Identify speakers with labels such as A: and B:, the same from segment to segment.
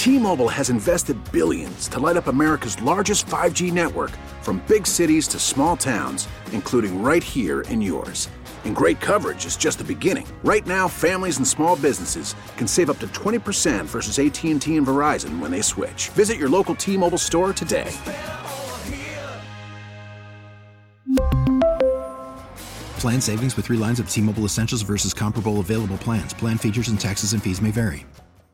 A: T-Mobile has invested billions to light up America's largest 5G network, from big cities to small towns, including right here in yours. And great coverage is just the beginning. Right now, families and small businesses can save up to 20% versus AT&T and Verizon when they switch. Visit your local T-Mobile store today.
B: Plan savings with 3 lines of T-Mobile Essentials versus comparable available plans. Plan features and taxes and fees may vary.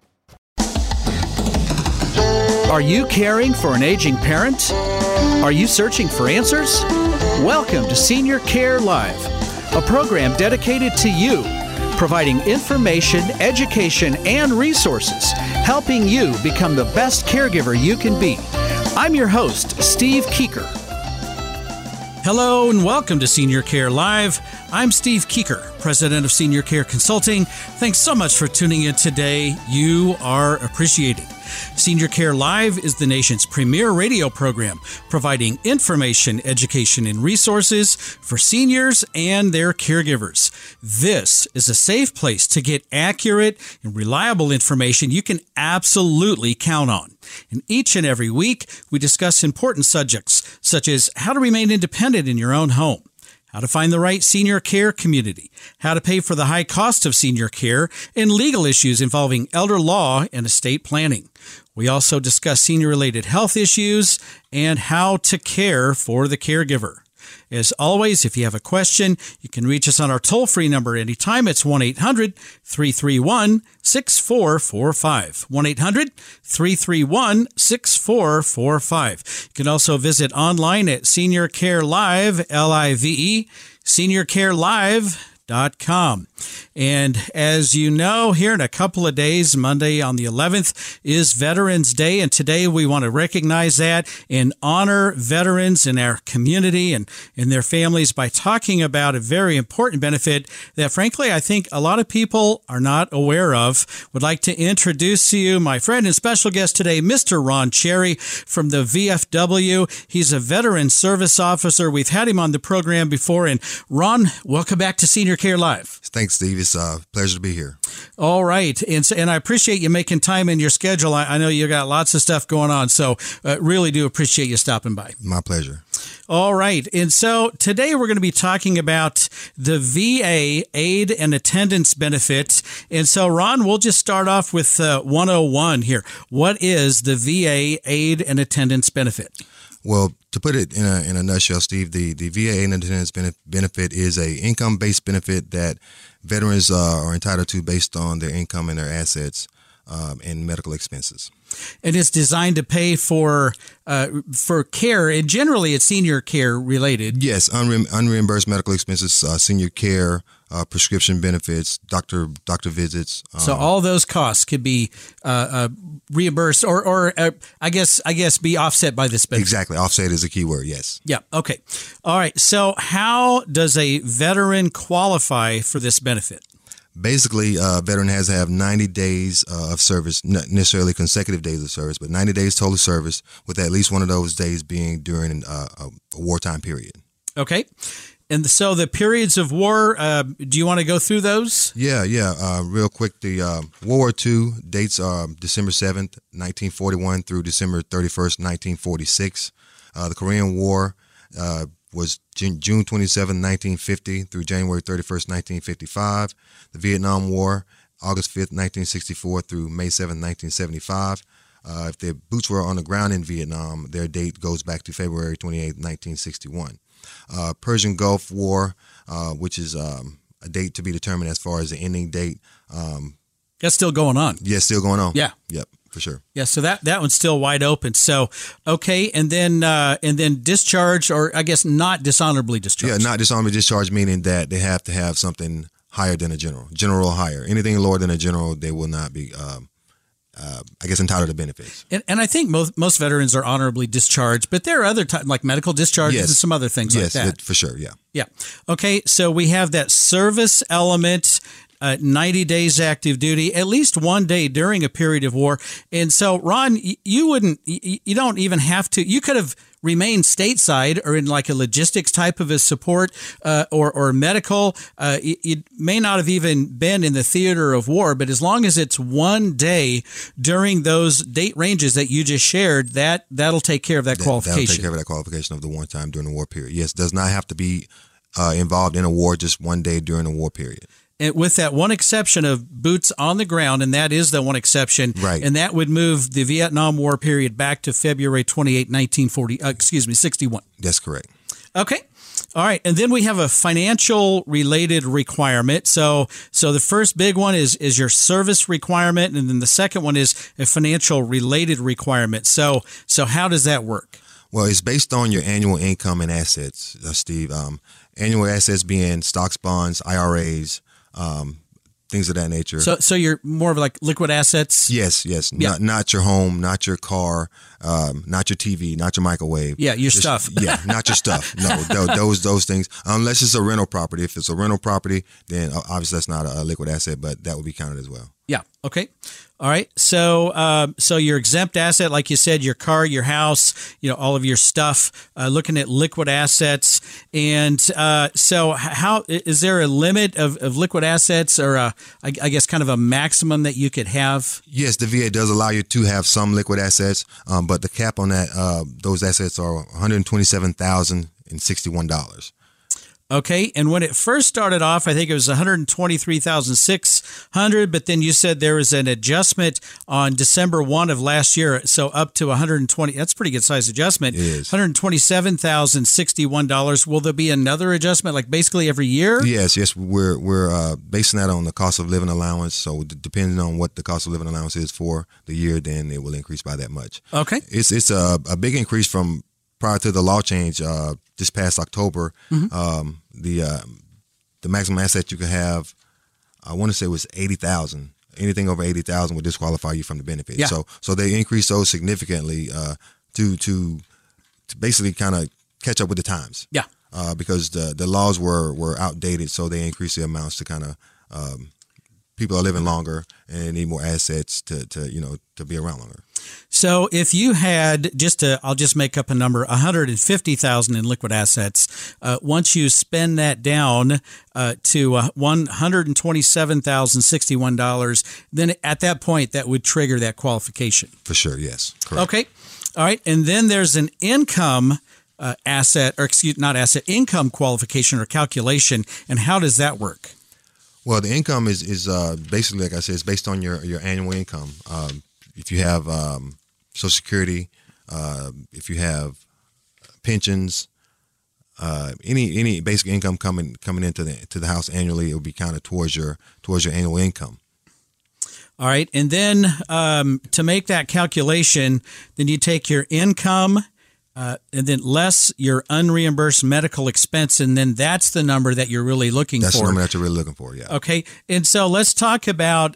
C: Are you caring for an aging parent? Are you searching for answers? Welcome to Senior Care Live, a program dedicated to you, providing information, education, and resources, helping you become the best caregiver you can be. I'm your host, Steve Keeker. Hello and welcome to Senior Care Live. I'm Steve Keeker, president of Senior Care Consulting. Thanks so much for tuning in today. You are appreciated. Senior Care Live is the nation's premier radio program, providing information, education, and resources for seniors and their caregivers. This is a safe place to get accurate and reliable information you can absolutely count on. And each and every week, we discuss important subjects such as how to remain independent in your own home, how to find the right senior care community, how to pay for the high cost of senior care, and legal issues involving elder law and estate planning. We also discuss senior-related health issues and how to care for the caregiver. As always, if you have a question, you can reach us on our toll-free number anytime. It's 1-800-331-6445. 1-800-331-6445. You can also visit online at Senior Care Live, L-I-V-E, seniorcarelive.com. And as you know, here in a couple of days, Monday on the 11th, is Veterans Day. And today we want to recognize that and honor veterans in our community and in their families by talking about a very important benefit that, frankly, I think a lot of people are not aware of. Would like to introduce to you my friend and special guest today, Mr. Ron Cherry from the VFW. He's a veteran service officer. We've had him on the program before. And Ron, welcome back to Senior Care Live.
D: Thanks, Steve. It's a pleasure to be here.
C: All right. And I appreciate you making time in your schedule. I know you got lots of stuff going on, so really do appreciate you stopping by.
D: My pleasure.
C: All right. And so today we're going to be talking about the VA aid and attendance benefit. And so, Ron, we'll just start off with 101 here. What is the VA aid and attendance benefit?
D: Well, to put it in a nutshell, Steve, the VA aid and attendance benefit is a income-based benefit that veterans are entitled to based on their income and their assets and medical expenses.
C: And it's designed to pay for care, and generally it's senior care related.
D: Yes, unreimbursed medical expenses, senior care, prescription benefits, doctor visits.
C: So all those costs could be reimbursed, or I guess be offset by this benefit.
D: Exactly, offset is a key word. Yes.
C: Yeah. Okay. All right. So how does a veteran qualify for this benefit?
D: Basically, a veteran has to have 90 days of service, not necessarily consecutive days of service, but 90 days total service, with at least one of those days being during a wartime period. Okay.
C: And so the periods of war, do you want to go through those?
D: Yeah. Real quick, the World War II dates are December 7th, 1941 through December 31st, 1946. The Korean War was June 27, 1950 through January 31st, 1955. The Vietnam War, August 5th, 1964 through May 7, 1975. If their boots were on the ground in Vietnam, their date goes back to February 28, 1961. Persian Gulf War, which is a date to be determined as far as the ending date.
C: That's still going on.
D: Yeah, still going on.
C: Yeah.
D: Yep. For sure.
C: Yeah, so that one's still wide open. So, okay, and then discharge, or I guess not dishonorably discharged.
D: Yeah, not dishonorably discharged, meaning that they have to have something higher than a general. General or higher. Anything lower than a general, they will not be, entitled to benefits.
C: And I think most veterans are honorably discharged, but there are other like medical discharges and some other things like that.
D: Yes, for sure, yeah.
C: Yeah. Okay, so we have that service element. 90 days active duty, at least one day during a period of war. And so, Ron, you don't even have to, you could have remained stateside or in like a logistics type of a support or medical. It may not have even been in the theater of war, but as long as it's one day during those date ranges that you just shared, that'll take care of that qualification.
D: That'll take care of that qualification of the wartime during the war period. Yes, does not have to be involved in a war, just one day during a war period.
C: And with that one exception of boots on the ground, and that is the one exception,
D: right?
C: And that would move the Vietnam War period back to February 28, 61.
D: That's correct.
C: Okay. All right. And then we have a financial related requirement. So the first big one is your service requirement. And then the second one is a financial related requirement. So how does that work?
D: Well, it's based on your annual income and assets, Steve. Annual assets being stocks, bonds, IRAs, things of that nature.
C: So you're more of like liquid assets?
D: Yes.
C: Yeah.
D: Not your home, not your car, not your TV, not your microwave.
C: Yeah, your stuff.
D: Yeah, not your stuff. No, those things. Unless it's a rental property. If it's a rental property, then obviously that's not a liquid asset, but that would be counted as well.
C: Yeah. Okay. All right. So your exempt asset, like you said, your car, your house, all of your stuff, looking at liquid assets. And so how is there a limit of liquid assets or I guess kind of a maximum that you could have?
D: Yes, the VA does allow you to have some liquid assets, but the cap on that, those assets are $127,061.
C: Okay, and when it first started off, I think it was $123,600, but then you said there was an adjustment on December 1 of last year, so up to $120. That's a pretty good size adjustment.
D: It is.
C: $127,061. Will there be another adjustment, like basically every year?
D: Yes. We're basing that on the cost of living allowance. So depending on what the cost of living allowance is for the year, then it will increase by that much.
C: Okay,
D: it's a big increase from prior to the law change this past October. Mm-hmm. The maximum asset you could have, I want to say, was $80,000. Anything over $80,000 would disqualify you from the benefit.
C: Yeah.
D: So they increased those significantly to basically kind of catch up with the times.
C: Yeah.
D: Because the laws were outdated, so they increased the amounts to kind of people are living longer and they need more assets to be around longer.
C: So if you had I'll just make up a number, $150,000 in liquid assets. Once you spend that down to $127,061, then at that point that would trigger that qualification.
D: For sure, yes, correct.
C: Okay, all right, and then there's an income income qualification or calculation, and how does that work?
D: Well, the income is basically, like I said, it's based on your annual income. If you have Social Security, if you have pensions, any basic income coming into the house annually, it will be counted towards your annual income.
C: All right, and then to make that calculation, then you take your income. And then less your unreimbursed medical expense, and then that's the number that you're really looking for.
D: That's the number that you're really looking for, yeah.
C: Okay, and so let's talk about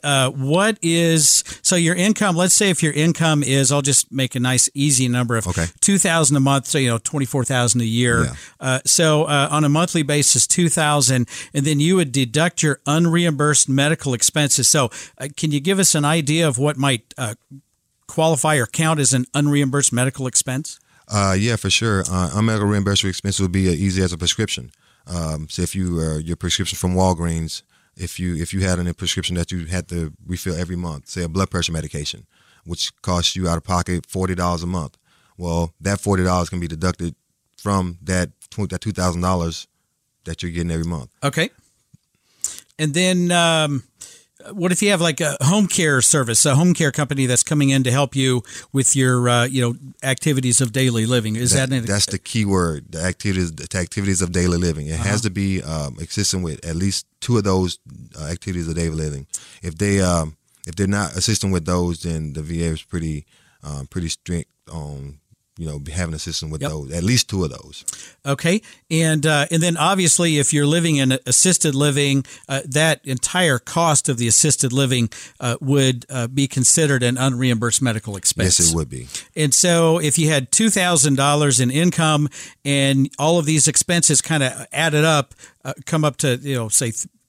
C: so your income. Let's say if your income is, I'll just make a nice easy number of $2,000 a month, so $24,000 a year. Yeah. So on a monthly basis, $2,000, and then you would deduct your unreimbursed medical expenses. So can you give us an idea of what might qualify or count as an unreimbursed medical expense?
D: Yeah, for sure. Unmedical reimbursement expense would be easy as a prescription. So if your prescription from Walgreens, if you had a prescription that you had to refill every month, say a blood pressure medication, which costs you out of pocket $40 a month, well, that $40 can be deducted from that $2,000 that you're getting every month.
C: Okay. And then what if you have like a home care service, a home care company that's coming in to help you with your activities of daily living? That's
D: the key word, the activities of daily living. It has to be assisting with at least two of those activities of daily living. If they're not assisting with those, then the VA is pretty strict on having a system with those, at least two of those. Okay.
C: And then obviously if you're living in assisted living, that entire cost of the assisted living would be considered an unreimbursed medical expense.
D: Yes, it would be.
C: And so if you had $2,000 in income and all of these expenses kind of added up, come up to, say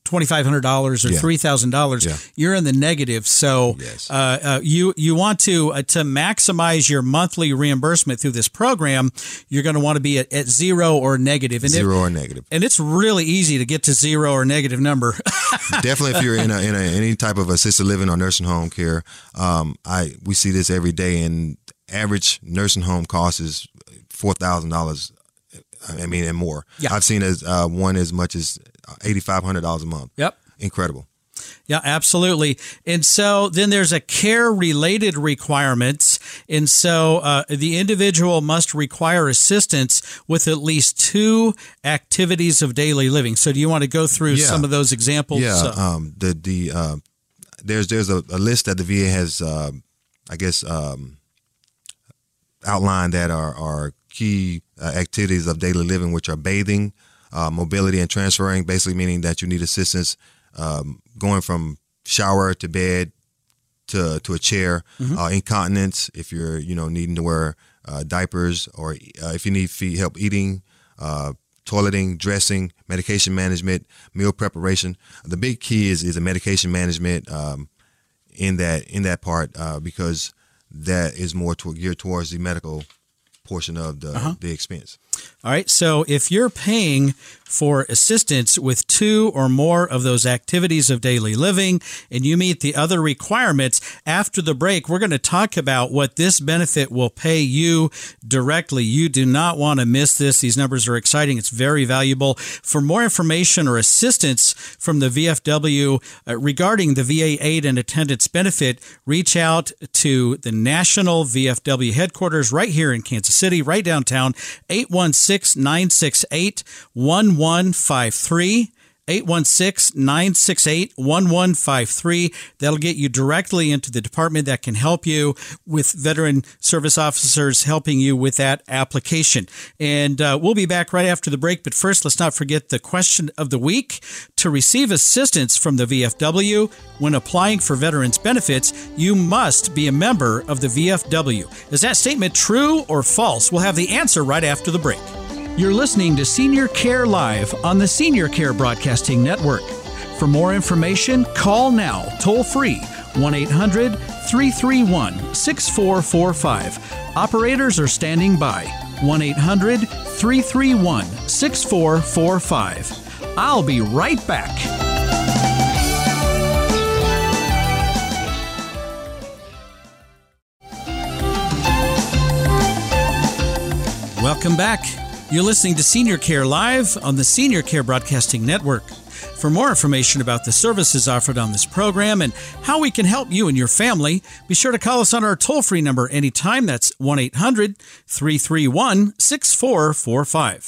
C: $2,500 or $3,000, you're in the negative. So you want to maximize your monthly reimbursement through this program. You're going to want to be at zero or negative. And and it's really easy to get to zero or negative number.
D: Definitely, if you're in any type of assisted living or nursing home care, we see this every day. And average nursing home cost is $4,000. I mean, and more. Yeah. I've seen one as much as $8,500 a month.
C: Yep.
D: Incredible.
C: Yeah, absolutely. And so then there's a care-related requirements. And so the individual must require assistance with at least 2 activities of daily living. So do you want to go through some of those examples?
D: Yeah. There's a list that the VA has, outlined that are key activities of daily living, which are bathing, mobility, and transferring, basically meaning that you need assistance going from shower to bed to a chair, incontinence if you're needing to wear diapers, or if you need help eating, toileting, dressing, medication management, meal preparation. The big key is the medication management in that part because that is more geared towards the medical portion of the expense. All
C: right. So if you're paying for assistance with 2 or more of those activities of daily living and you meet the other requirements, after the break, we're going to talk about what this benefit will pay you directly. You do not want to miss this. These numbers are exciting. It's very valuable. For more information or assistance from the VFW regarding the VA aid and attendance benefit, reach out to the National VFW headquarters right here in Kansas City, right downtown, 816-968-1153. 816-968-1153. That'll get you directly into the department that can help you with veteran service officers helping you with that application. And we'll be back right after the break. But first, let's not forget the question of the week. To receive assistance from the VFW when applying for veterans benefits, you must be a member of the VFW. Is that statement true or false? We'll have the answer right after the break. You're listening to Senior Care Live on the Senior Care Broadcasting Network. For more information, call now, toll free, 1-800-331-6445. Operators are standing by, 1-800-331-6445. I'll be right back. Welcome back. You're listening to Senior Care Live on the Senior Care Broadcasting Network. For more information about the services offered on this program and how we can help you and your family, be sure to call us on our toll-free number anytime. That's 1-800-331-6445.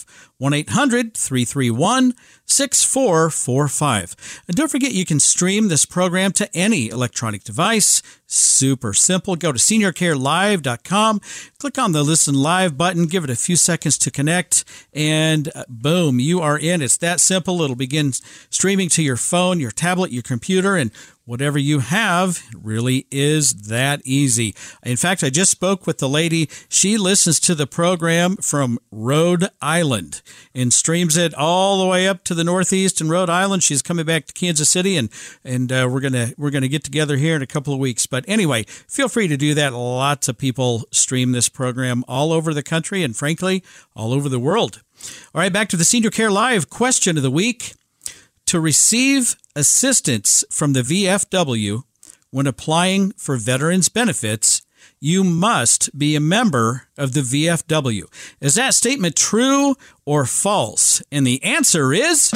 C: 1-800-331-6445. And don't forget, you can stream this program to any electronic device. Super simple. Go to seniorcarelive.com, click on the Listen Live button, give it a few seconds to connect, and boom, you are in. It's that simple. It'll begin streaming to your phone, your tablet, your computer, and whatever you have. It really is that easy. In fact, I just spoke with the lady. She listens to the program from Rhode Island and streams it all the way up to the Northeast in Rhode Island. She's coming back to Kansas City, and we're gonna get together here in a couple of weeks. But anyway, feel free to do that. Lots of people stream this program all over the country and, frankly, all over the world. All right, back to the Senior Care Live question of the week. To receive assistance from the VFW when applying for veterans benefits, you must be a member of the VFW. Is that statement true or false? And the answer is...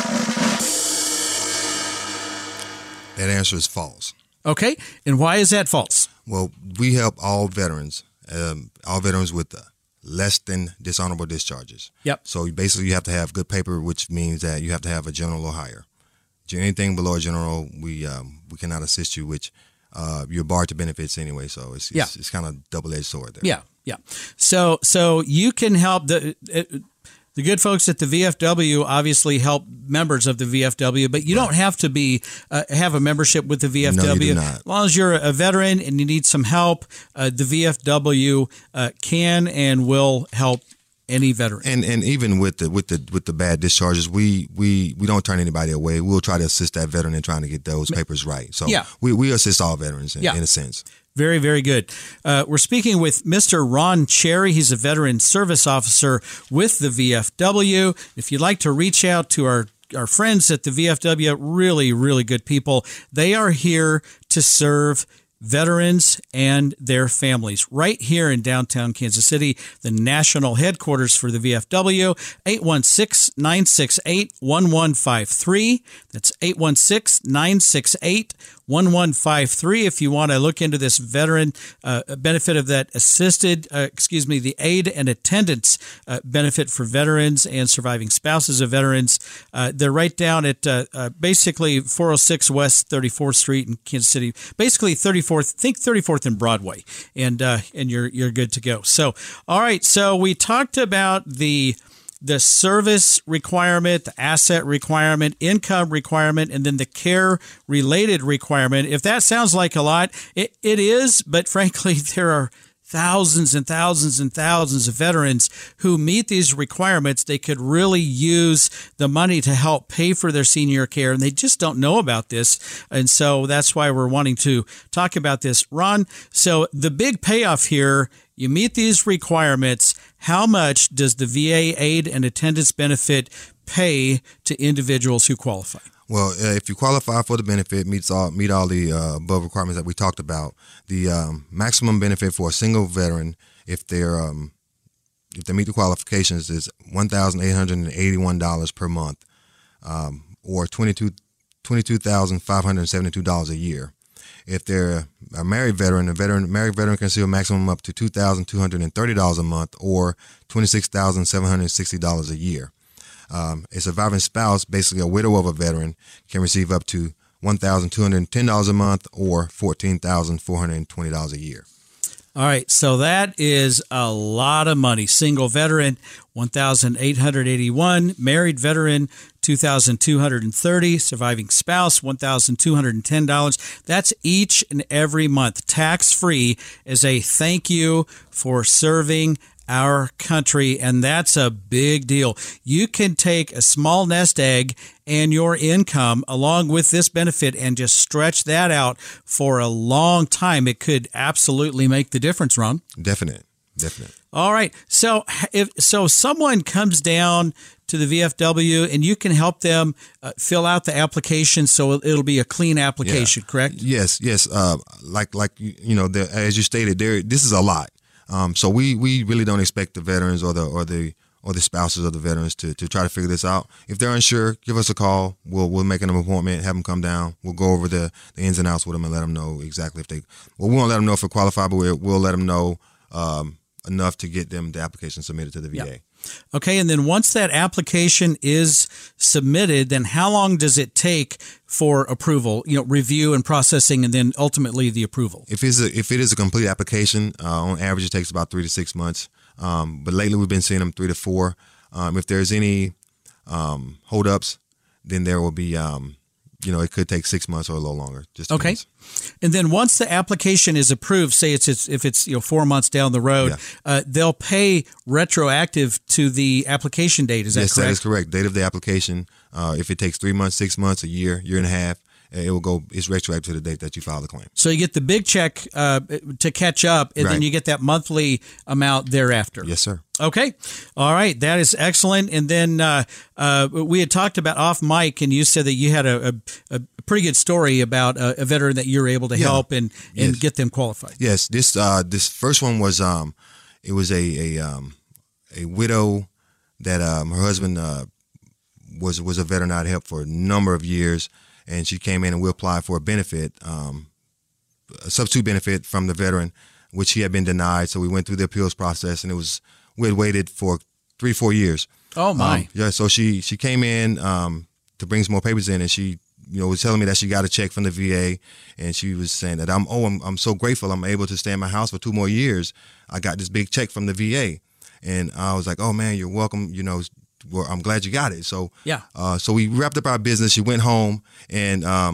D: That answer is false.
C: Okay, and why is that false?
D: Well, we help all veterans with less than dishonorable discharges.
C: Yep.
D: So basically you have to have good paper, which means that you have to have a general or higher. Anything below a general, we cannot assist you, which you're barred to benefits anyway. So it's kind of double-edged sword there.
C: Yeah. So you can help the good folks at the VFW obviously help members of the VFW, but you don't have to have a membership with the VFW.
D: No, you do not.
C: As long as you're a veteran and you need some help, the VFW can and will help any veteran.
D: And even with the bad discharges, we don't turn anybody away. We'll try to assist that veteran in trying to get those papers right. So we assist all veterans in a sense.
C: Very, very good. We're speaking with Mr. Ron Cherry. He's a veteran service officer with the VFW. If you'd like to reach out to our friends at the VFW, really, really good people. They are here to serve veterans and their families right here in downtown Kansas City, the national headquarters for the VFW, 816-968-1153. That's 816-968-1153. If you want to look into this veteran benefit of that the aid and attendance benefit for veterans and surviving spouses of veterans, they're right down at basically 406 West 34th Street in Kansas City, basically 34th and Broadway, and you're good to go. So, all right. So we talked about the service requirement, the asset requirement, income requirement, and then the care-related requirement. If that sounds like a lot, it is, but frankly, there are thousands and thousands and thousands of veterans who meet these requirements. They could really use the money to help pay for their senior care, and they just don't know about this. And so that's why we're wanting to talk about this. Ron, so the big payoff here, you meet these requirements. How much does the VA aid and attendance benefit pay to individuals who qualify?
D: Well, if you qualify for the benefit, meet all the above requirements that we talked about. The maximum benefit for a single veteran, if they meet the qualifications, is $1,881 per month, or $22,572 a year. If they're a married veteran, married veteran can receive a maximum up to $2,230 a month, or $26,760 a year. A surviving spouse, basically a widow of a veteran, can receive up to $1,210 a month, or $14,420 a year.
C: All right, so that is a lot of money. Single veteran, $1,881. Married veteran, $2,230. Surviving spouse, $1,210. That's each and every month, tax-free, as a thank you for serving our country, and that's a big deal. You can take a small nest egg and your income along with this benefit and just stretch that out for a long time. It could absolutely make the difference, Ron.
D: Definite.
C: All right. So if someone comes down to the VFW and you can help them fill out the application, so it'll be a clean application, correct?
D: Yes. Like as you stated, this is a lot. So we really don't expect the veterans or the spouses of the veterans to try to figure this out. If they're unsure, give us a call. We'll make an appointment, have them come down. We'll go over the ins and outs with them and let them know exactly we won't let them know if they're qualified, but we'll let them know enough to get them the application submitted to the VA.
C: Yep. Okay, and then once that application is submitted, then how long does it take for approval, review and processing, and then ultimately the approval?
D: If it is a complete application, on average it takes about 3 to 6 months. But lately we've been seeing them 3 to 4. If there's any holdups, then there will be it could take 6 months or a little longer. Just
C: okay.
D: Depends.
C: And then once the application is approved, say if it's 4 months down the road, they'll pay retroactive to the application date. Is that correct? Yes,
D: that is correct. Date of the application. If it takes 3 months, 6 months, a year and a half, it will go. It's retroactive to the date that you file the claim. So
C: you get the big check to catch up, and then you get that monthly amount thereafter.
D: Yes, sir.
C: Okay. All right. That is excellent. And then we had talked about off mic, and you said that you had a pretty good story about a veteran that you were able to help and get them qualified.
D: Yes. This first one was it was a widow that her husband was a veteran I'd helped for a number of years, and she came in and we applied for a benefit, a substitute benefit from the veteran, which he had been denied. So we went through the appeals process, and we had waited for 3-4 years.
C: Oh my!
D: So she came in to bring some more papers in, and she was telling me that she got a check from the VA, and she was saying that I'm so grateful I'm able to stay in my house for 2 more years. I got this big check from the VA, and I was like, oh man, you're welcome. I'm glad you got it. So so we wrapped up our business. She went home, and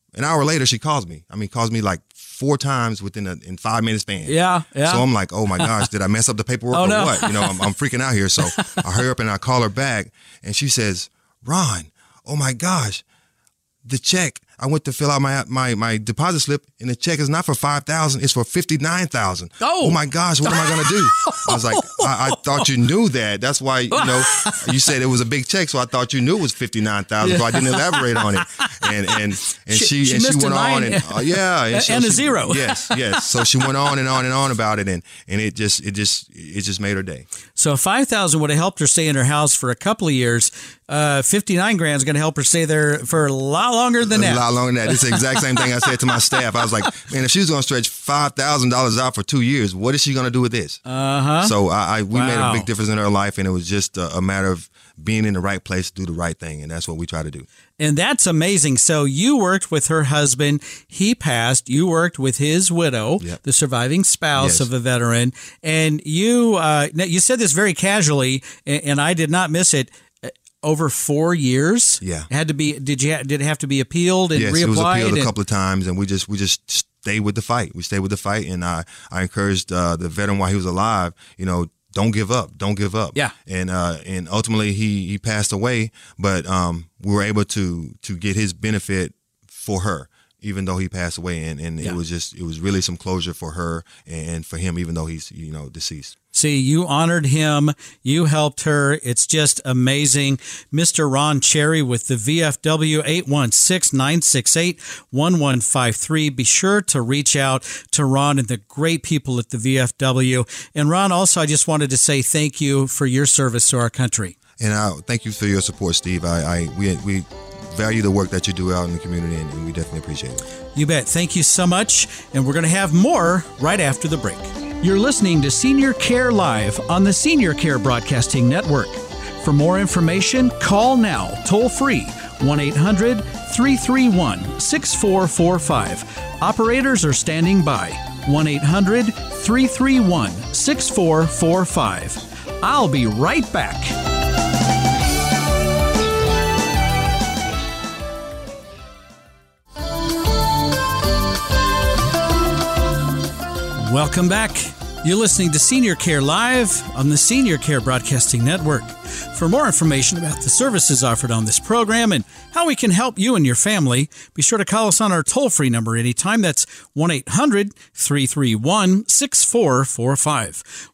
D: an hour later, she calls me. Calls me like 4 times in 5 minutes span.
C: Yeah.
D: So I'm like, oh my gosh, did I mess up the paperwork or what? I'm freaking out here. So I hurry up and I call her back, and she says, Ron, oh my gosh, the check. I went to fill out my deposit slip, and the check is not for $5,000; it's for $59,000. Oh my gosh, what am I gonna do? I was like, I thought you knew that. That's why you said it was a big check, so I thought you knew it was $59,000. So I didn't elaborate on it. And she went on and
C: and a zero.
D: Yes. So she went on and on about it, and it just made her day.
C: So $5,000 would have helped her stay in her house for a couple of years. $59,000 is going to help her stay there for a lot longer than that.
D: A lot longer than that. It's the exact same thing I said to my staff. I was like, man, if she was going to stretch $5,000 out for 2 years, what is she going to do with this? So we made a big difference in her life, and it was just a matter of being in the right place to do the right thing, and that's what we try to do.
C: And that's amazing. So you worked with her husband. He passed. You worked with his widow, the surviving spouse of a veteran. And you said this very casually, and I did not miss it. Over 4 years.
D: Yeah.
C: Had to be. Did it have to be appealed and reapplied?
D: Yes, it was appealed a couple of times, and we just stayed with the fight. We stayed with the fight, and I encouraged the veteran while he was alive. Don't give up. Don't give up.
C: Yeah.
D: And ultimately he passed away, but we were able to get his benefit for her, even though he passed away, and it was really some closure for her and for him, even though he's deceased.
C: See, you honored him. You helped her. It's just amazing. Mr. Ron Cherry with the VFW, 816-968-1153. Be sure to reach out to Ron and the great people at the VFW. And Ron, also, I just wanted to say thank you for your service to our country.
D: And thank you for your support, Steve. We value the work that you do out in the community, and we definitely appreciate it.
C: You bet. Thank you so much. And we're going to have more right after the break. You're listening to Senior Care Live on the Senior Care Broadcasting Network. For more information, call now, toll free, 1-800-331-6445. Operators are standing by, 1-800-331-6445. I'll be right back. Welcome back. You're listening to Senior Care Live on the Senior Care Broadcasting Network. For more information about the services offered on this program and how we can help you and your family, be sure to call us on our toll-free number anytime. That's 1-800-331-6445.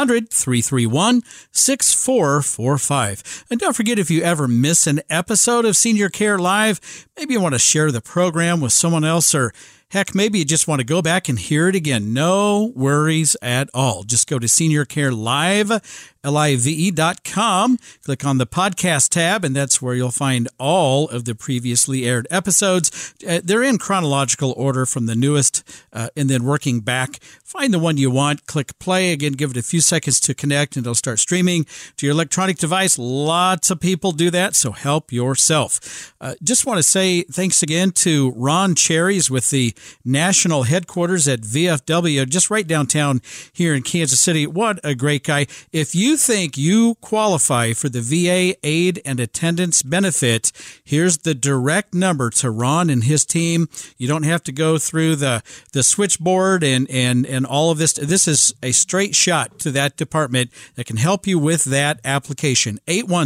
C: 1-800-331-6445. And don't forget, if you ever miss an episode of Senior Care Live, maybe you want to share the program with someone else, or heck, maybe you just want to go back and hear it again. No worries at all. Just go to Senior Care Live, live.com. Click on the podcast tab, and that's where you'll find all of the previously aired episodes. They're in chronological order from the newest and then working back. Find the one you want, click play. Again, give it a few seconds to connect, and it'll start streaming to your electronic device. Lots of people do that, so help yourself. Just want to say thanks again to Ron Cherry's with the national headquarters at VFW, just right downtown here in Kansas City. What a great guy. If you think you qualify for the VA aid and attendance benefit, here's the direct number to Ron and his team. You don't have to go through the switchboard and all of this. This is a straight shot to that department that can help you with that application.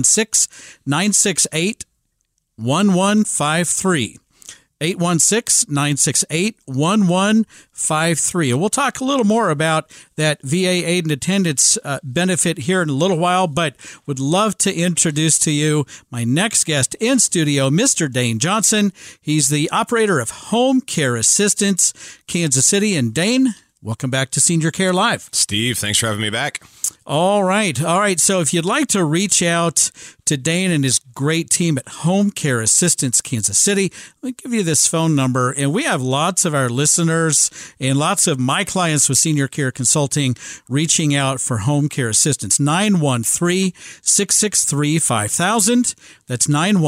C: 816-968-1153. 816-968-1153. And we'll talk a little more about that VA aid and attendance benefit here in a little while, but would love to introduce to you my next guest in studio, Mr. Dane Johnson. He's the operator of Home Care Assistance, Kansas City. And Dane, welcome back to Senior Care Live.
E: Steve, thanks for having me back.
C: All right. So if you'd like to reach out to Dane and his great team at Home Care Assistance Kansas City, let me give you this phone number. And we have lots of our listeners and lots of my clients with Senior Care Consulting reaching out for Home Care Assistance. 913-663-5000. That's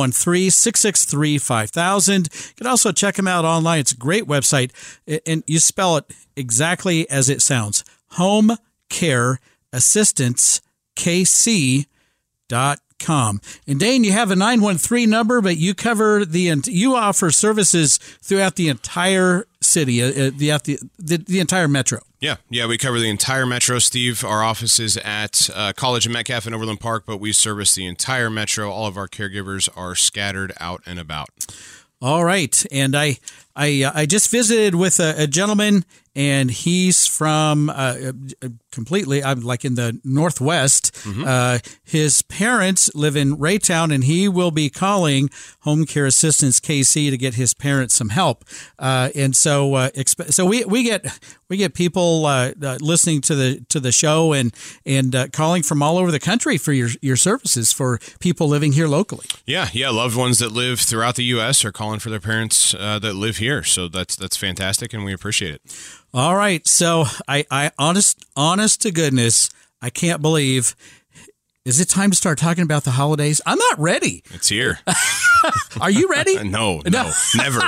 C: 913-663-5000. You can also check them out online. It's a great website. And you spell it exactly as it sounds. Home Care Assistance KC.com. HomeCareAssistance.com. And Dane, you have a 913 number, but you cover you offer services throughout the entire city, the entire metro.
E: Yeah, we cover the entire metro, Steve. Our office is at College and Metcalf in Overland Park, but we service the entire metro. All of our caregivers are scattered out and about.
C: All right, and I just visited with a gentleman, and he's from completely, I'm like in the Northwest. His parents live in Raytown, and he will be calling Home Care Assistance KC to get his parents some help. And so we get people listening to the show and calling from all over the country for your services for people living here locally. Yeah,
E: loved ones that live throughout the U.S. are calling for their parents that live here. So that's fantastic, and we appreciate it.
C: All right. So I honest to goodness, I can't believe. Is it time to start talking about the holidays? I'm not ready.
E: It's here.
C: Are you ready?
E: No, never.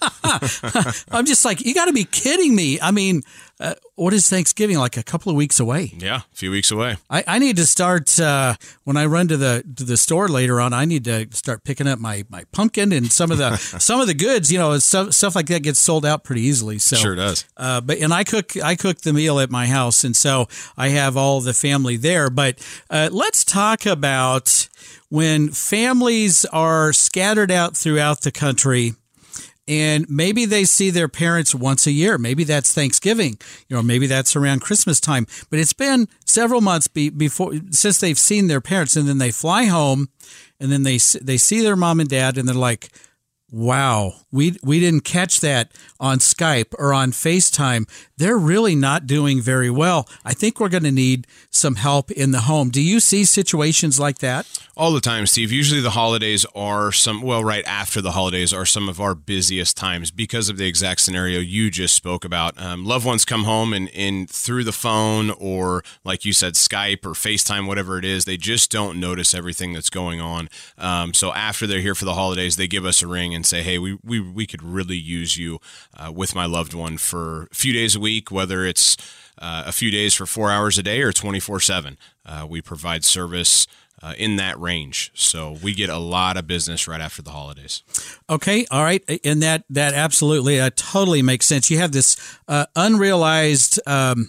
C: I'm just like, you got to be kidding me. I mean, what is Thanksgiving, like a couple of weeks away?
E: Yeah, a few weeks away.
C: I need to start, when I run to the store later on, I need to start picking up my pumpkin and some of the goods, stuff like that gets sold out pretty easily. So
E: sure does.
C: And I cook the meal at my house, and so I have all the family there. But let's talk about when families are scattered out throughout the country, and maybe they see their parents once a year. Maybe that's Thanksgiving, maybe that's around Christmas time. But it's been several months since they've seen their parents, and then they fly home, and then they see their mom and dad, and they're like, wow, we didn't catch that on Skype or on FaceTime. They're really not doing very well. I think we're going to need some help in the home. Do you see situations like that?
E: All the time, Steve. Usually the holidays are right after the holidays are some of our busiest times because of the exact scenario you just spoke about. Loved ones come home and through the phone or, like you said, Skype or FaceTime, whatever it is, they just don't notice everything that's going on. So after they're here for the holidays, they give us a ring and say, hey, we could really use you with my loved one for a few days a week, whether it's a few days for 4 hours a day or 24/7. We provide service in that range. So we get a lot of business right after the holidays.
C: Okay. All right. And that absolutely totally makes sense. You have this unrealized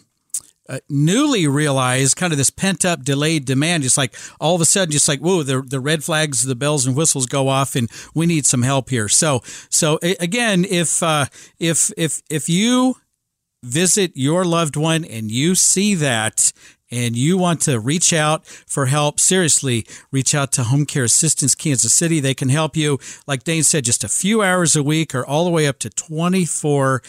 C: newly realized kind of this pent up delayed demand, just like all of a sudden, just like, whoa, the red flags, the bells and whistles go off and we need some help here. So again, if you visit your loved one and you see that, and you want to reach out for help, seriously, reach out to Home Care Assistance Kansas City. They can help you, like Dane said, just a few hours a week or all the way up to 24/7.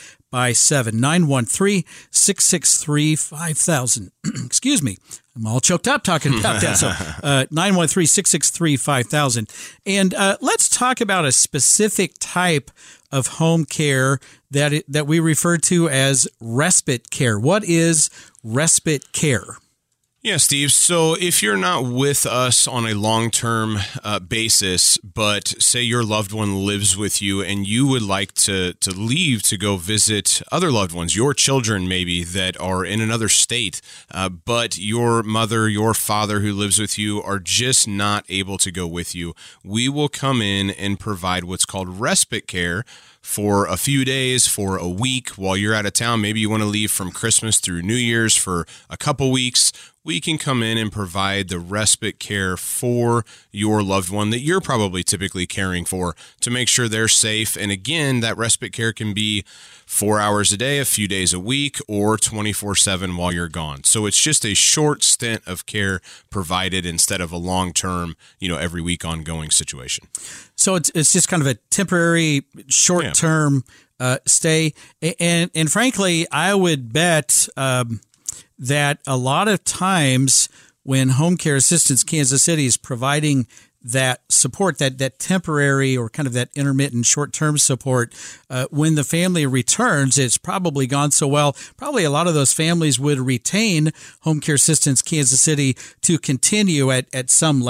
C: 913-663-5000. Excuse me. I'm all choked up talking about that. So 913-663-5000. And let's talk about a specific type of home care that we refer to as respite care. What is respite care?
E: Yeah, Steve. So if you're not with us on a long-term basis, but say your loved one lives with you and you would like to leave to go visit other loved ones, your children maybe that are in another state, but your mother, your father who lives with you are just not able to go with you, we will come in and provide what's called respite care for a few days, for a week while you're out of town. Maybe you want to leave from Christmas through New Year's for a couple weeks. We can come in and provide the respite care for your loved one that you're probably typically caring for to make sure they're safe. And again, that respite care can be 4 hours a day, a few days a week, or 24/7 while you're gone. So it's just a short stint of care provided instead of a long-term, every week ongoing situation.
C: So it's just kind of a temporary, short-term stay. And frankly, I would bet that a lot of times when Home Care Assistance Kansas City is providing that support, that temporary or kind of that intermittent short-term support, when the family returns, it's probably gone so well. Probably a lot of those families would retain Home Care Assistance Kansas City to continue at some level.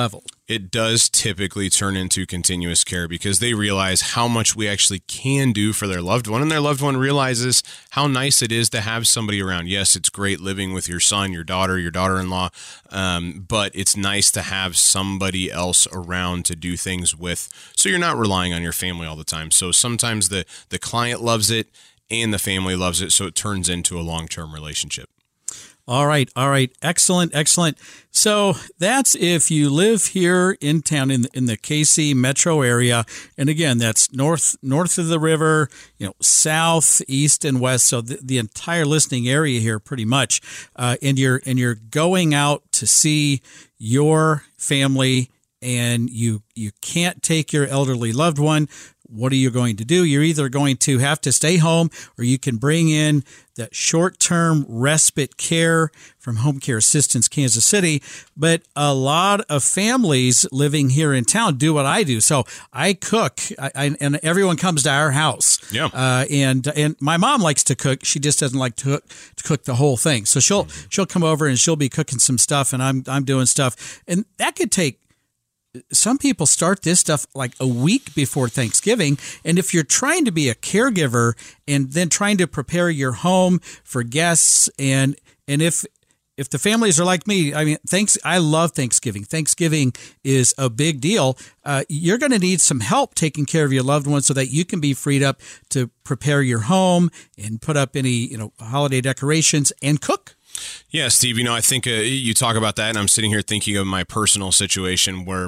E: it does typically turn into continuous care because they realize how much we actually can do for their loved one, and their loved one realizes how nice it is to have somebody around. Yes, it's great living with your son, your daughter-in-law, but it's nice to have somebody else around to do things with, so you're not relying on your family all the time. So sometimes the client loves it and the family loves it, so it turns into a long-term relationship.
C: All right. Excellent. So that's if you live here in town in the KC metro area, and again, that's north of the river, south, east, and west. So the entire listening area here, pretty much. And you're going out to see your family, and you can't take your elderly loved one. What are you going to do? You're either going to have to stay home, or you can bring in that short-term respite care from Home Care Assistance Kansas City. But a lot of families living here in town do what I do. So I cook, and everyone comes to our house.
E: Yeah.
C: And my mom likes to cook. She just doesn't like to cook the whole thing. So she'll come over and she'll be cooking some stuff, and I'm doing stuff, and that could take. Some people start this stuff like a week before Thanksgiving. And if you're trying to be a caregiver and then trying to prepare your home for guests, and if the families are like me, I mean, I love Thanksgiving. Thanksgiving is a big deal. You're going to need some help taking care of your loved ones so that you can be freed up to prepare your home and put up any, holiday decorations and cook.
E: Yeah, Steve, I think you talk about that, and I'm sitting here thinking of my personal situation where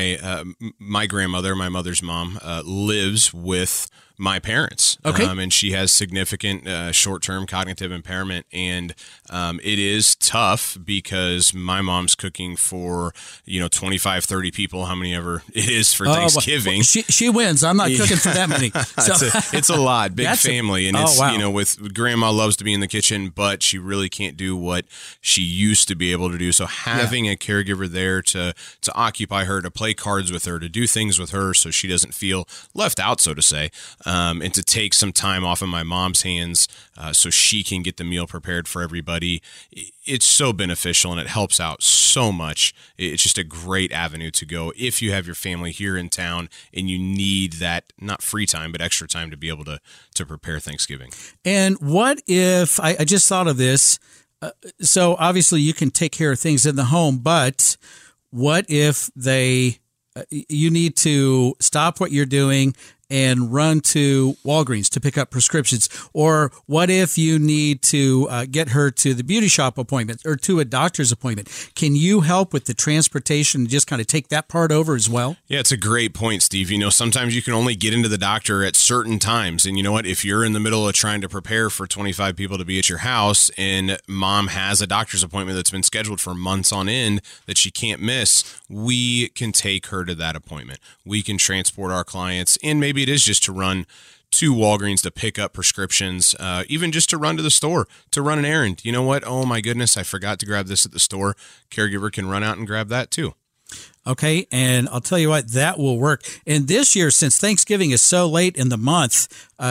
E: my grandmother, my mother's mom, lives with my parents.
C: Okay.
E: And she has significant short-term cognitive impairment, and it is tough because my mom's cooking for 25, 30 people, how many ever it is for Thanksgiving.
C: Well, she wins. I'm not cooking for that many. So.
E: It's a lot, big family, and it's
C: wow.
E: With grandma loves to be in the kitchen, but she really can't do what she used to be able to do. So having a caregiver there to occupy her, to play cards with her, to do things with her, so she doesn't feel left out, so to say. And to take some time off of my mom's hands so she can get the meal prepared for everybody. It's so beneficial, and it helps out so much. It's just a great avenue to go if you have your family here in town and you need that, not free time, but extra time to be able to prepare Thanksgiving.
C: And what if, I just thought of this, so obviously you can take care of things in the home, but what if you need to stop what you're doing and run to Walgreens to pick up prescriptions? Or what if you need to get her to the beauty shop appointment or to a doctor's appointment? Can you help with the transportation and just kind of take that part over as well?
E: Yeah, it's a great point, Steve. Sometimes you can only get into the doctor at certain times. And you know what? If you're in the middle of trying to prepare for 25 people to be at your house and mom has a doctor's appointment that's been scheduled for months on end that she can't miss, we can take her to that appointment. We can transport our clients, and maybe it is just to run to Walgreens to pick up prescriptions, even just to run to the store, to run an errand. You know what? Oh, my goodness, I forgot to grab this at the store. Caregiver can run out and grab that too.
C: Okay, and I'll tell you what, that will work. And this year, since Thanksgiving is so late in the month,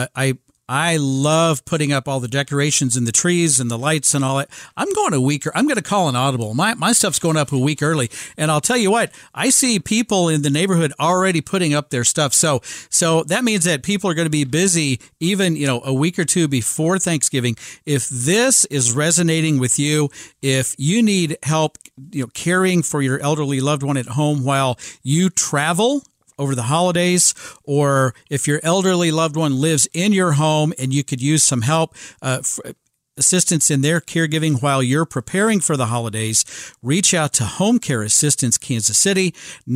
C: I love putting up all the decorations and the trees and the lights and all that. I'm going I'm going to call an audible. My stuff's going up a week early. And I'll tell you what, I see people in the neighborhood already putting up their stuff. So that means that people are going to be busy even, a week or two before Thanksgiving. If this is resonating with you, if you need help, caring for your elderly loved one at home while you travel over the holidays, or if your elderly loved one lives in your home and you could use some help, assistance in their caregiving while you're preparing for the holidays, reach out to Home Care Assistance Kansas City,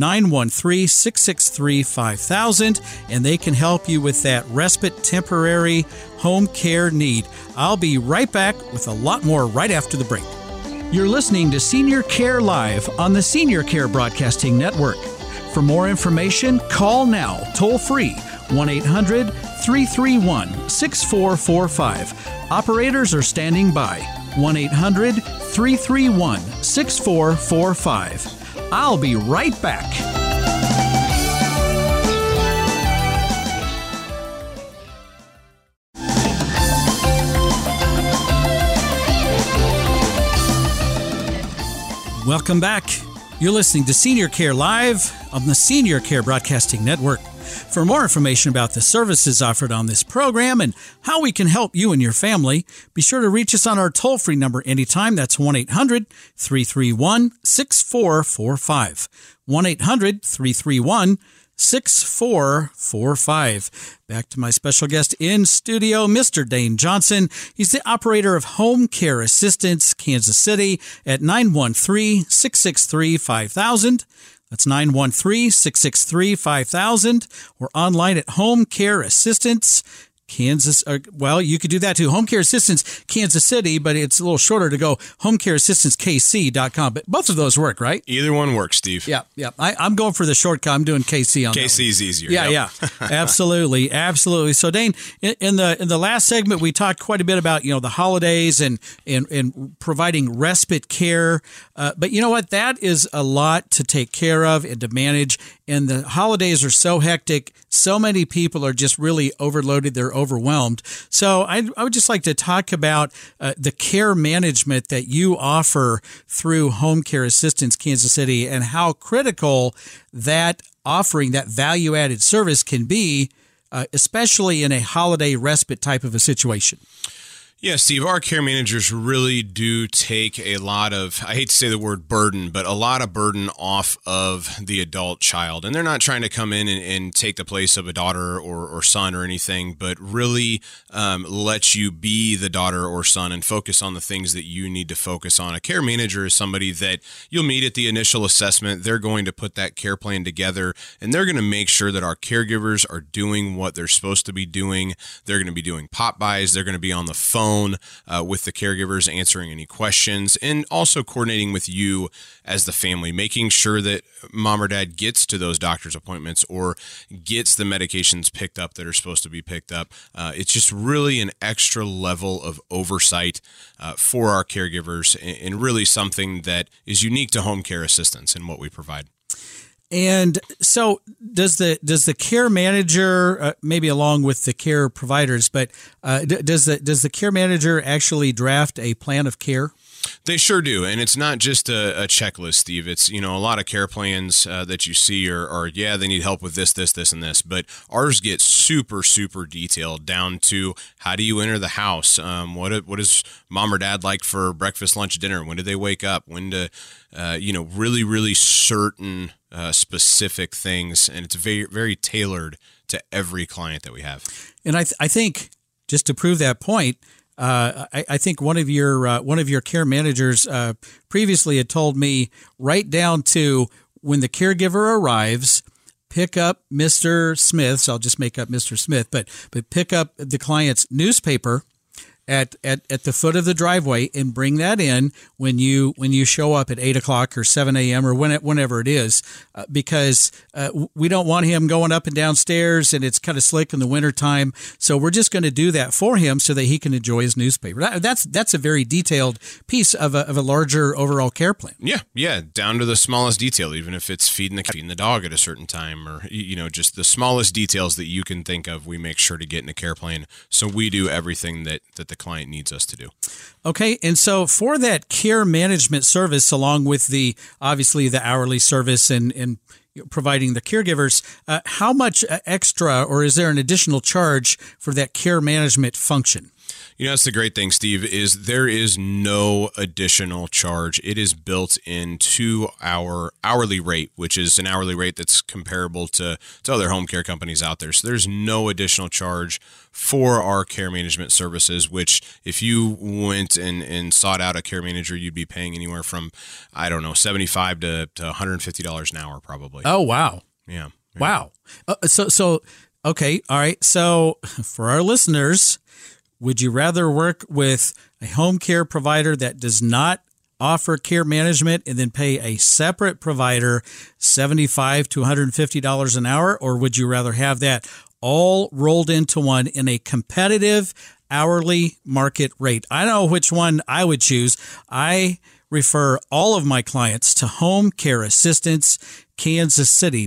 C: 913-663-5000, and they can help you with that respite temporary home care need. I'll be right back with a lot more right after the break. You're listening to Senior Care Live on the Senior Care Broadcasting Network. For more information, call now, toll free, 1-800-331-6445. Operators are standing by, 1-800-331-6445. I'll be right back. Welcome back. You're listening to Senior Care Live on the Senior Care Broadcasting Network. For more information about the services offered on this program and how we can help you and your family, be sure to reach us on our toll-free number anytime. That's 1-800-331-6445. 1-800-331-6445. Back to my special guest in studio, Mr. Dane Johnson. He's the operator of Home Care Assistance Kansas City at 913-663-5000. That's 913-663-5000, or online at Home Care Assistance Kansas. Well, you could do that too. Home Care Assistance Kansas City, but it's a little shorter to go homecareassistancekc.com. But both of those work, right?
E: Either one works, Steve.
C: Yeah. I'm going for the shortcut. I'm doing KC on
E: KC's easier.
C: Yeah. Absolutely. So, Dane, in the last segment, we talked quite a bit about the holidays and providing respite care. But you know what? That is a lot to take care of and to manage. And the holidays are so hectic. So many people are just really overloaded. They're overwhelmed. So I would just like to talk about the care management that you offer through Home Care Assistance Kansas City and how critical that offering, that value-added service can be, especially in a holiday respite type of a situation.
E: Yeah, Steve, our care managers really do take a lot of, I hate to say the word burden, but a lot of burden off of the adult child. And they're not trying to come in and take the place of a daughter or son or anything, but really let you be the daughter or son and focus on the things that you need to focus on. A care manager is somebody that you'll meet at the initial assessment. They're going to put that care plan together, and they're going to make sure that our caregivers are doing what they're supposed to be doing. They're going to be doing pop-bys. They're going to be on the phone with the caregivers, answering any questions, and also coordinating with you as the family, making sure that mom or dad gets to those doctor's appointments or gets the medications picked up that are supposed to be picked up. It's just really an extra level of oversight for our caregivers, and really something that is unique to Home Care Assistance and what we provide.
C: And so does the care manager, maybe along with the care providers, but does the care manager actually draft a plan of care?
E: They sure do. And it's not just a checklist, Steve. It's, a lot of care plans that you see are, they need help with this, and this. But ours get super, super detailed down to how do you enter the house? What does mom or dad like for breakfast, lunch, dinner? When do they wake up? When do, really, really certain specific things. And it's very, very tailored to every client that we have.
C: And I think just to prove that point, I think one of your care managers previously had told me right down to when the caregiver arrives, pick up Mr. Smith. So I'll just make up Mr. Smith, but pick up the client's newspaper at the foot of the driveway and bring that in when you show up at 8 o'clock or 7 a.m. or whenever it is, because we don't want him going up and down stairs and it's kind of slick in the wintertime. So we're just going to do that for him so that he can enjoy his newspaper. That's a very detailed piece of a larger overall care plan.
E: Yeah, down to the smallest detail, even if it's feeding the dog at a certain time, or just the smallest details that you can think of, we make sure to get in a care plan. So we do everything that the client needs us to do.
C: Okay, and so for that care management service, along with obviously the hourly service and providing the caregivers, how much extra, or is there an additional charge for that care management function?
E: That's the great thing, Steve, is there is no additional charge. It is built into our hourly rate, which is an hourly rate that's comparable to other home care companies out there. So there's no additional charge for our care management services, which if you went and sought out a care manager, you'd be paying anywhere from, $75 to $150 an hour probably.
C: Oh, wow.
E: Yeah.
C: Wow. So, okay. All right. So for our listeners, would you rather work with a home care provider that does not offer care management and then pay a separate provider $75 to $150 an hour, or would you rather have that all rolled into one in a competitive hourly market rate? I know which one I would choose. I refer all of my clients to Home Care Assistance Kansas City,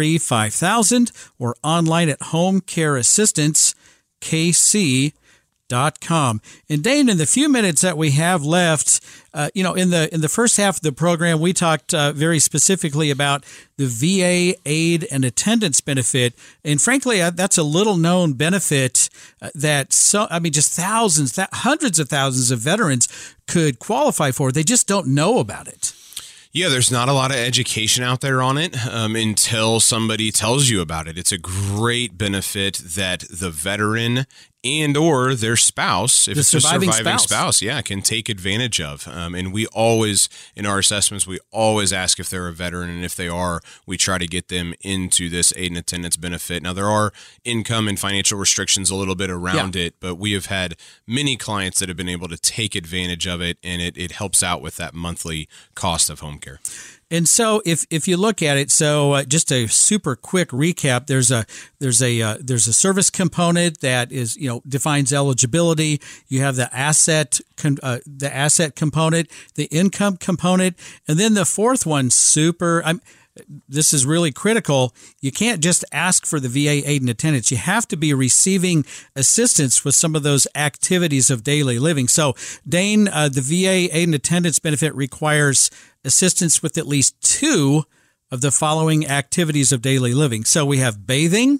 C: 913-663-5000, or online at homecareassistancekc.com. VA.com. And Dane, in the few minutes that we have left, in the first half of the program, we talked very specifically about the VA aid and attendance benefit. And frankly, that's a little known benefit that just hundreds of thousands of veterans could qualify for. They just don't know about it.
E: Yeah, there's not a lot of education out there on it until somebody tells you about it. It's a great benefit that the veteran and or their spouse, if it's a surviving spouse, can take advantage of. And we always, in our assessments, we always ask if they're a veteran, and if they are, we try to get them into this aid and attendance benefit. Now, there are income and financial restrictions a little bit around it, but we have had many clients that have been able to take advantage of it, and it helps out with that monthly cost of home care.
C: And so, if you look at it, just a super quick recap. There's a service component that is defines eligibility. You have the asset component, the income component, and then the fourth one, this is really critical. You can't just ask for the VA aid and attendance. You have to be receiving assistance with some of those activities of daily living. So, Dane, the VA aid and attendance benefit requires assistance with at least two of the following activities of daily living. So we have bathing,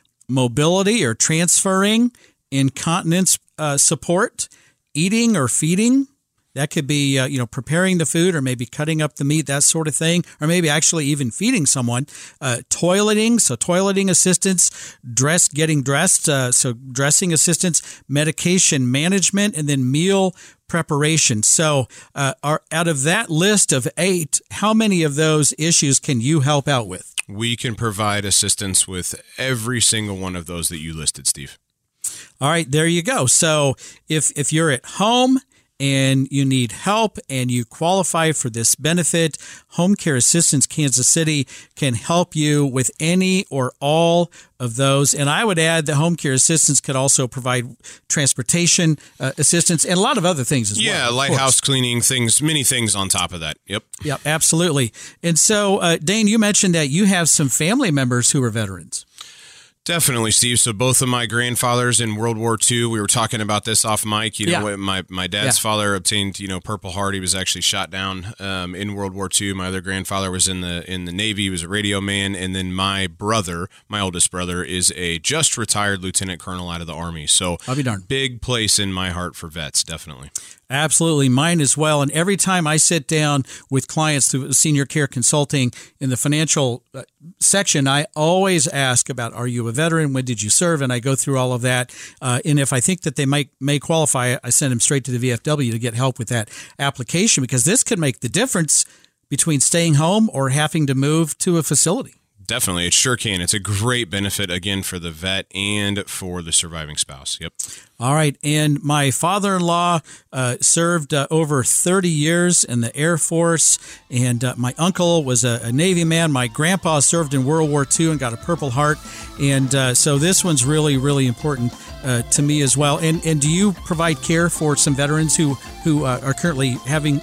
C: mobility or transferring, incontinence support, eating or feeding. That could be, preparing the food or maybe cutting up the meat, that sort of thing, or maybe actually even feeding someone. Toileting, so toileting assistance, getting dressed, so dressing assistance, medication management, and then meal preparation. So out of that list of 8, how many of those issues can you help out with?
E: We can provide assistance with every single one of those that you listed, Steve.
C: All right, there you go. So if you're at home and you need help and you qualify for this benefit, Home Care Assistance Kansas City can help you with any or all of those. And I would add that Home Care Assistance could also provide transportation assistance and a lot of other things as well.
E: Yeah, lighthouse cleaning, many things on top of that. Yep,
C: absolutely. And so, Dane, you mentioned that you have some family members who are veterans.
E: Definitely, Steve. So both of my grandfathers in World War II, we were talking about this off mic. My dad's father obtained, Purple Heart. He was actually shot down in World War II. My other grandfather was in the Navy. He was a radio man. And then my oldest brother, is a just retired lieutenant colonel out of the Army. So
C: I'll be darned.
E: Big place in my heart for vets, definitely.
C: Absolutely. Mine as well. And every time I sit down with clients through Senior Care Consulting in the financial section, I always ask about, are you a veteran? When did you serve? And I go through all of that. And if I think that they may qualify, I send them straight to the VFW to get help with that application, because this could make the difference between staying home or having to move to a facility.
E: Definitely. It sure can. It's a great benefit, again, for the vet and for the surviving spouse. Yep.
C: All right. And my father-in-law served over 30 years in the Air Force, and my uncle was a Navy man. My grandpa served in World War II and got a Purple Heart. And so this one's really, really important to me as well. And do you provide care for some veterans who are currently having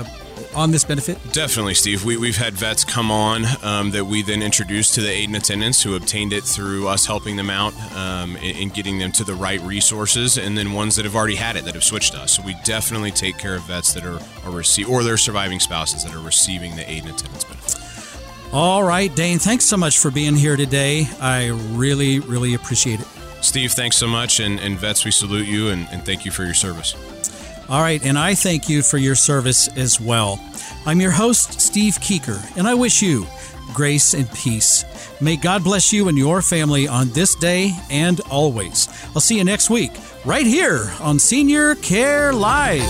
C: on this benefit?
E: Definitely, Steve. We've had vets come on that we then introduced to the aid and attendance, who obtained it through us helping them out and getting them to the right resources, and then ones that have already had it that have switched to us. So we definitely take care of vets that are or their surviving spouses that are receiving the aid and attendance benefit.
C: All right, Dane, thanks so much for being here today. I really, really appreciate it.
E: Steve, thanks so much, and vets, we salute you and thank you for your service.
C: All right, and I thank you for your service as well. I'm your host, Steve Keeker, and I wish you grace and peace. May God bless you and your family on this day and always. I'll see you next week, right here on Senior Care Live.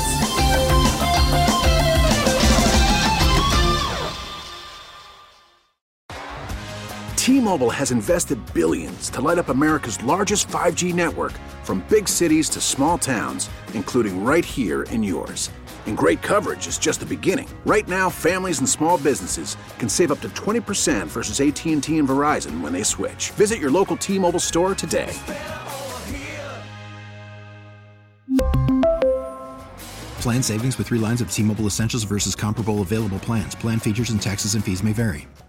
A: T-Mobile has invested billions to light up America's largest 5G network, from big cities to small towns, including right here in yours. And great coverage is just the beginning. Right now, families and small businesses can save up to 20% versus AT&T and Verizon when they switch. Visit your local T-Mobile store today.
B: Plan savings with 3 lines of T-Mobile Essentials versus comparable available plans. Plan features and taxes and fees may vary.